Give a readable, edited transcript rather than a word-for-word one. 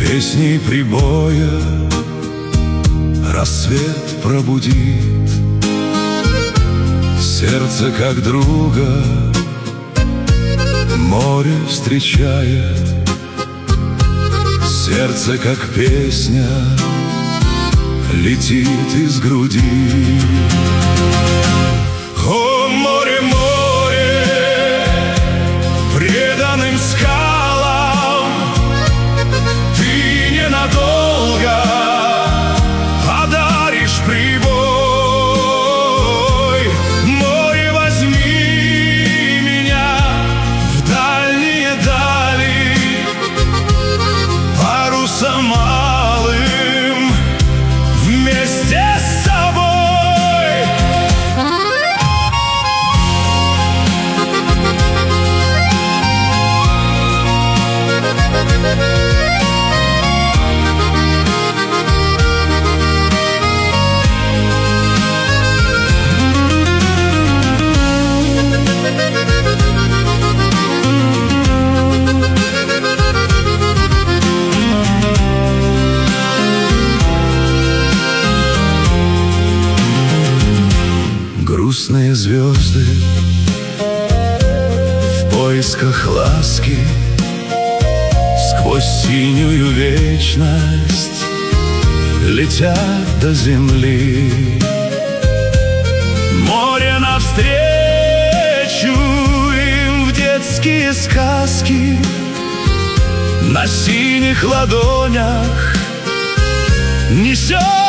Песней прибоя рассвет пробудит, сердце как друга море встречает, сердце как песня летит из груди. О, море, море, преданным скалам ты ненадолго одаришь прибой. Море, возьми меня в дальние дали, парусом малым вместе с собой. Грустные звезды в поисках ласки сквозь синюю вечность летят до земли. Море навстречу им в детские сказки на синих ладонях несет